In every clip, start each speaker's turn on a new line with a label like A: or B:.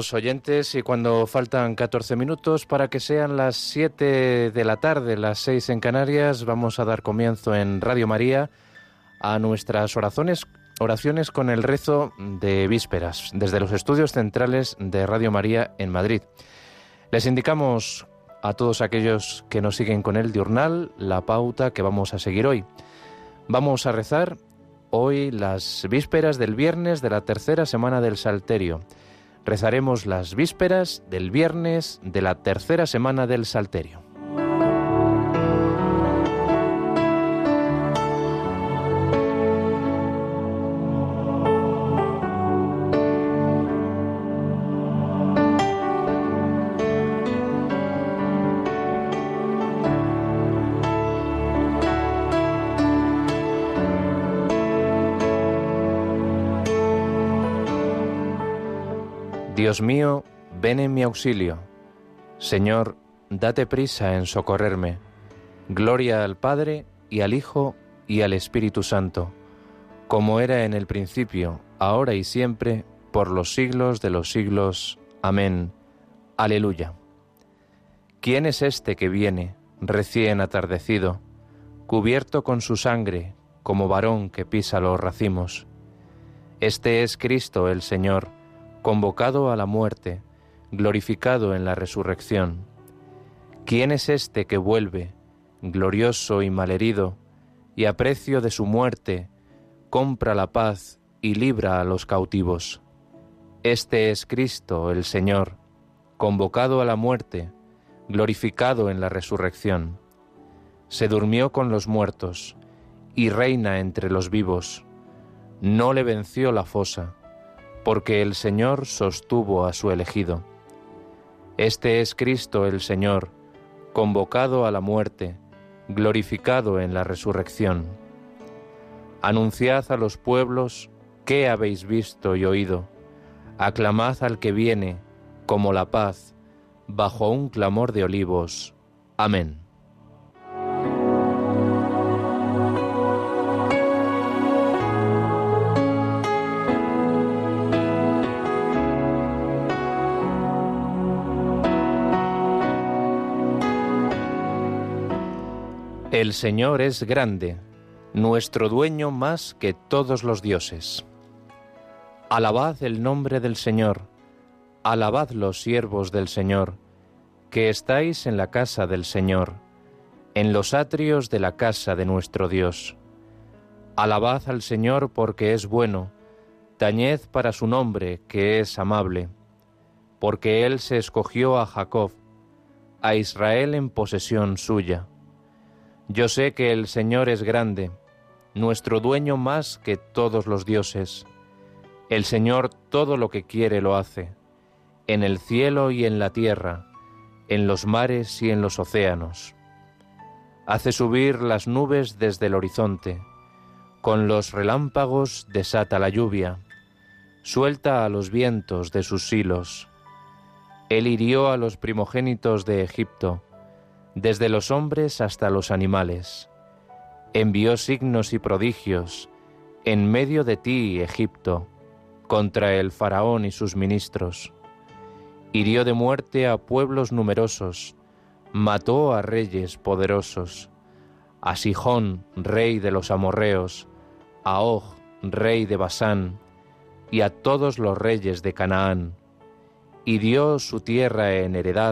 A: Queridos oyentes, y cuando faltan 14 minutos para que sean las 7 de la tarde, las 6 en Canarias, vamos a dar comienzo en Radio María a nuestras oraciones con el rezo de vísperas, desde los estudios centrales de Radio María en Madrid. Les indicamos a todos aquellos que nos siguen con el diurnal la pauta que vamos a seguir hoy. Vamos a rezar hoy las vísperas del viernes de la tercera semana del Salterio. Rezaremos las vísperas del viernes de la tercera semana del Salterio. Dios mío, ven en mi auxilio. Señor, date prisa en socorrerme. Gloria al Padre, y al Hijo, y al Espíritu Santo, como era en el principio, ahora y siempre, por los siglos de los siglos. Amén. Aleluya. ¿Quién es este que viene, recién atardecido, cubierto con su sangre, como varón que pisa los racimos? Este es Cristo el Señor, convocado a la muerte, glorificado en la resurrección. ¿Quién es este que vuelve, glorioso y malherido, y a precio de su muerte, compra la paz y libra a los cautivos? Este es Cristo, el Señor, convocado a la muerte, glorificado en la resurrección. Se durmió con los muertos, y reina entre los vivos. No le venció la fosa, porque el Señor sostuvo a su elegido. Este es Cristo el Señor, convocado a la muerte, glorificado en la resurrección. Anunciad a los pueblos qué habéis visto y oído. Aclamad al que viene, como la paz, bajo un clamor de olivos. Amén. El Señor es grande, nuestro dueño más que todos los dioses. Alabad el nombre del Señor, alabad los siervos del Señor, que estáis en la casa del Señor, en los atrios de la casa de nuestro Dios. Alabad al Señor porque es bueno, tañed para su nombre que es amable, porque Él se escogió a Jacob, a Israel en posesión suya. Yo sé que el Señor es grande, nuestro dueño más que todos los dioses. El Señor todo lo que quiere lo hace, en el cielo y en la tierra, en los mares y en los océanos. Hace subir las nubes desde el horizonte, con los relámpagos desata la lluvia, suelta a los vientos de sus hilos. Él hirió a los primogénitos de Egipto, desde los hombres hasta los animales. Envió signos y prodigios en medio de ti, Egipto, contra el faraón y sus ministros. Hirió de muerte a pueblos numerosos, mató a reyes poderosos, a Sihón, rey de los amorreos, a Og, rey de Basán, y a todos los reyes de Canaán, y dio su tierra en heredad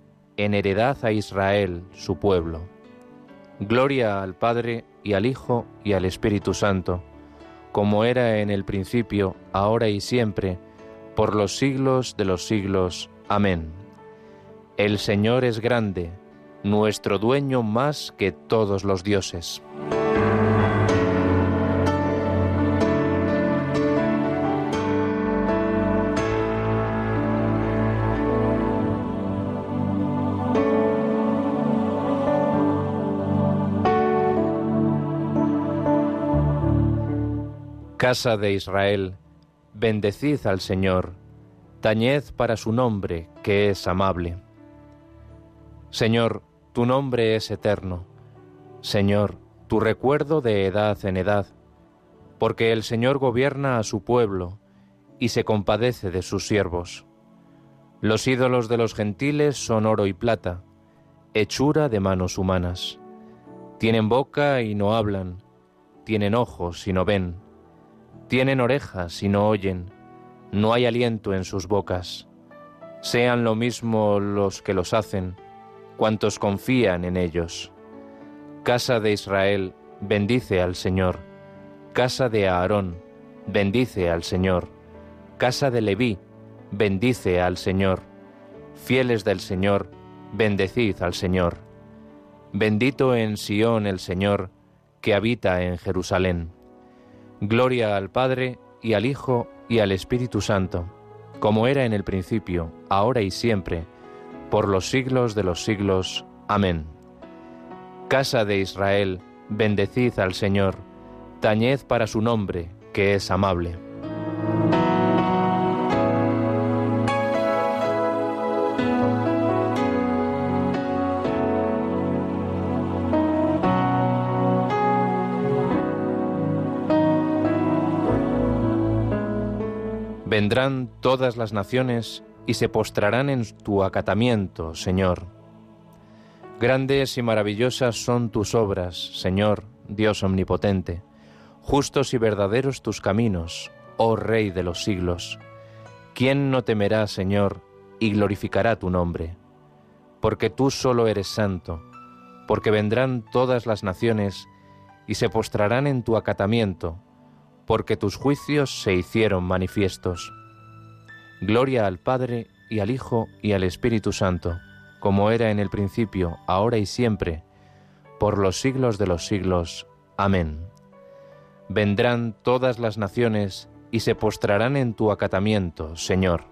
A: a Israel, su pueblo. Gloria al Padre, y al Hijo, y al Espíritu Santo, como era en el principio, ahora y siempre, por los siglos de los siglos. Amén. El Señor es grande, nuestro dueño más que todos los dioses. Casa de Israel, bendecid al Señor, tañed para su nombre, que es amable. Señor, tu nombre es eterno. Señor, tu recuerdo de edad en edad, porque el Señor gobierna a su pueblo y se compadece de sus siervos. Los ídolos de los gentiles son oro y plata, hechura de manos humanas. Tienen boca y no hablan, tienen ojos y no ven, tienen orejas y no oyen, no hay aliento en sus bocas. Sean lo mismo los que los hacen, cuantos confían en ellos. Casa de Israel, bendice al Señor. Casa de Aarón, bendice al Señor. Casa de Leví, bendice al Señor. Fieles del Señor, bendecid al Señor. Bendito en Sión el Señor, que habita en Jerusalén. Gloria al Padre, y al Hijo, y al Espíritu Santo, como era en el principio, ahora y siempre, por los siglos de los siglos. Amén. Casa de Israel, bendecid al Señor, tañed para su nombre, que es amable. Vendrán todas las naciones y se postrarán en tu acatamiento, Señor. Grandes y maravillosas son tus obras, Señor, Dios omnipotente. Justos y verdaderos tus caminos, oh Rey de los siglos. ¿Quién no temerá, Señor, y glorificará tu nombre? Porque tú solo eres santo, porque vendrán todas las naciones y se postrarán en tu acatamiento, porque tus juicios se hicieron manifiestos. Gloria al Padre, y al Hijo, y al Espíritu Santo, como era en el principio, ahora y siempre, por los siglos de los siglos. Amén. Vendrán todas las naciones y se postrarán en tu acatamiento, Señor.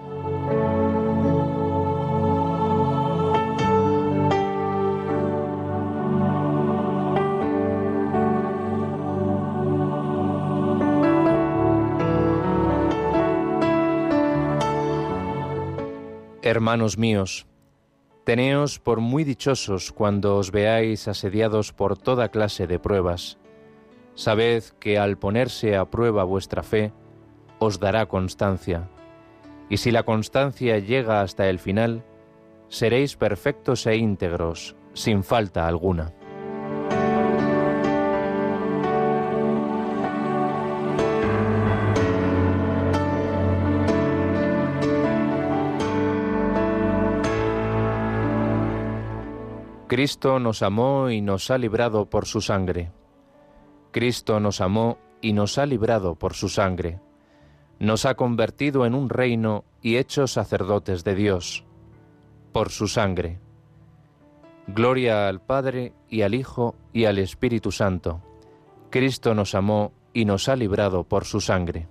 A: Hermanos míos, teneos por muy dichosos cuando os veáis asediados por toda clase de pruebas. Sabed que al ponerse a prueba vuestra fe, os dará constancia. Y si la constancia llega hasta el final, seréis perfectos e íntegros, sin falta alguna. Cristo nos amó y nos ha librado por su sangre. Cristo nos amó y nos ha librado por su sangre. Nos ha convertido en un reino y hecho sacerdotes de Dios, por su sangre. Gloria al Padre, y al Hijo, y al Espíritu Santo. Cristo nos amó y nos ha librado por su sangre.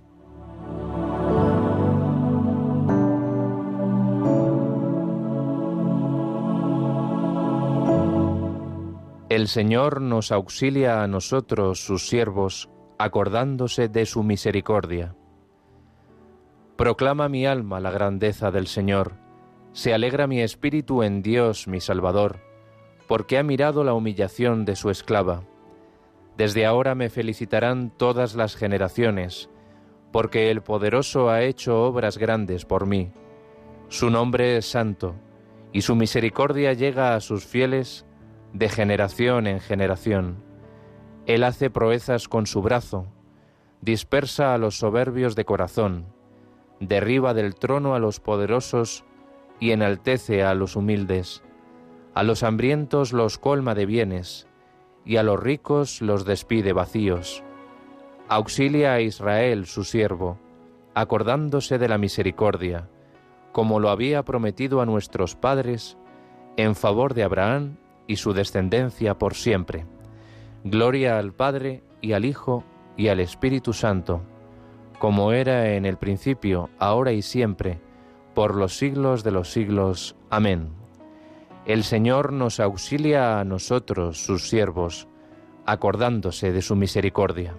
A: El Señor nos auxilia a nosotros, sus siervos, acordándose de su misericordia. Proclama mi alma la grandeza del Señor, se alegra mi espíritu en Dios mi Salvador, porque ha mirado la humillación de su esclava. Desde ahora me felicitarán todas las generaciones, porque el Poderoso ha hecho obras grandes por mí. Su nombre es santo, y su misericordia llega a sus fieles de generación en generación. Él hace proezas con su brazo, dispersa a los soberbios de corazón, derriba del trono a los poderosos y enaltece a los humildes. A los hambrientos los colma de bienes, y a los ricos los despide vacíos. Auxilia a Israel, su siervo, acordándose de la misericordia, como lo había prometido a nuestros padres, en favor de Abraham y su descendencia por siempre. Gloria al Padre, y al Hijo, y al Espíritu Santo, como era en el principio, ahora y siempre, por los siglos de los siglos. Amén. El Señor nos auxilia a nosotros, sus siervos, acordándose de su misericordia.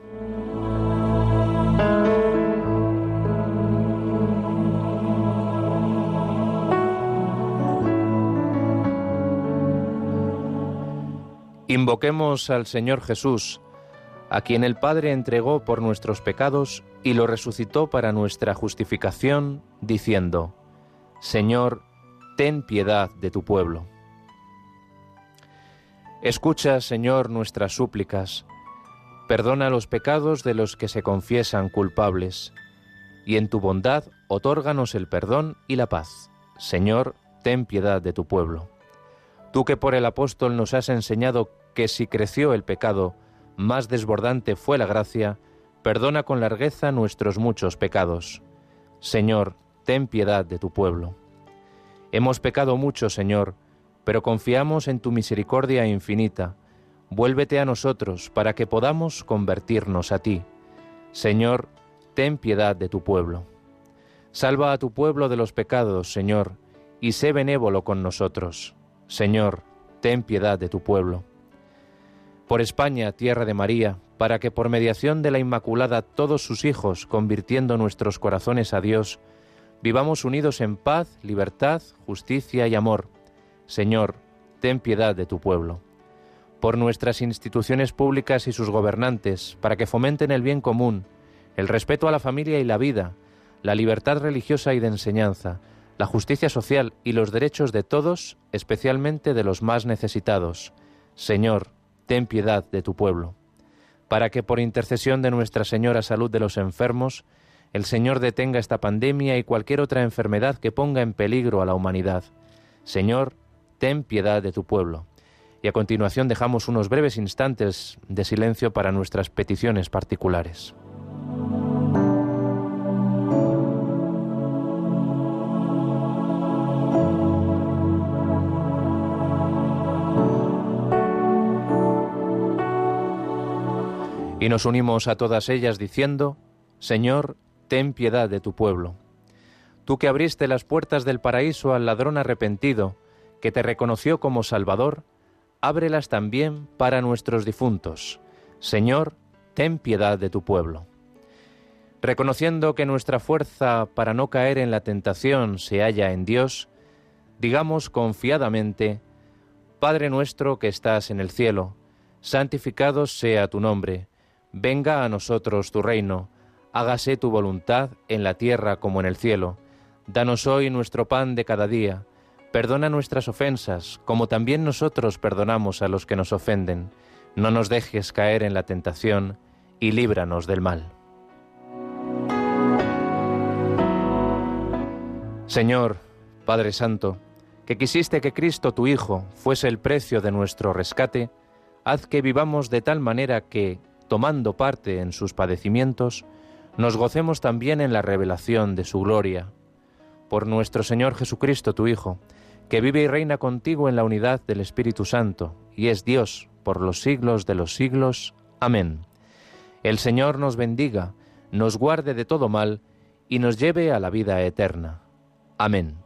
A: Invoquemos al Señor Jesús, a quien el Padre entregó por nuestros pecados y lo resucitó para nuestra justificación, diciendo: Señor, ten piedad de tu pueblo. Escucha, Señor, nuestras súplicas, perdona los pecados de los que se confiesan culpables, y en tu bondad otórganos el perdón y la paz. Señor, ten piedad de tu pueblo. Tú que por el apóstol nos has enseñado que si creció el pecado, más desbordante fue la gracia, perdona con largueza nuestros muchos pecados. Señor, ten piedad de tu pueblo. Hemos pecado mucho, Señor, pero confiamos en tu misericordia infinita. Vuélvete a nosotros para que podamos convertirnos a ti. Señor, ten piedad de tu pueblo. Salva a tu pueblo de los pecados, Señor, y sé benévolo con nosotros. Señor, ten piedad de tu pueblo. Por España, tierra de María, para que por mediación de la Inmaculada todos sus hijos, convirtiendo nuestros corazones a Dios, vivamos unidos en paz, libertad, justicia y amor. Señor, ten piedad de tu pueblo. Por nuestras instituciones públicas y sus gobernantes, para que fomenten el bien común, el respeto a la familia y la vida, la libertad religiosa y de enseñanza, la justicia social y los derechos de todos, especialmente de los más necesitados. Señor, ten piedad de tu pueblo. Para que por intercesión de Nuestra Señora Salud de los enfermos, el Señor detenga esta pandemia y cualquier otra enfermedad que ponga en peligro a la humanidad. Señor, ten piedad de tu pueblo. Y a continuación dejamos unos breves instantes de silencio para nuestras peticiones particulares. Y nos unimos a todas ellas diciendo: Señor, ten piedad de tu pueblo. Tú que abriste las puertas del paraíso al ladrón arrepentido, que te reconoció como Salvador, ábrelas también para nuestros difuntos. Señor, ten piedad de tu pueblo. Reconociendo que nuestra fuerza para no caer en la tentación se halla en Dios, digamos confiadamente: Padre nuestro que estás en el cielo, santificado sea tu nombre. Venga a nosotros tu reino, hágase tu voluntad en la tierra como en el cielo. Danos hoy nuestro pan de cada día. Perdona nuestras ofensas, como también nosotros perdonamos a los que nos ofenden. No nos dejes caer en la tentación, y líbranos del mal. Señor, Padre Santo, que quisiste que Cristo tu Hijo fuese el precio de nuestro rescate, haz que vivamos de tal manera que, tomando parte en sus padecimientos, nos gocemos también en la revelación de su gloria. Por nuestro Señor Jesucristo, tu Hijo, que vive y reina contigo en la unidad del Espíritu Santo, y es Dios por los siglos de los siglos. Amén. El Señor nos bendiga, nos guarde de todo mal, y nos lleve a la vida eterna. Amén.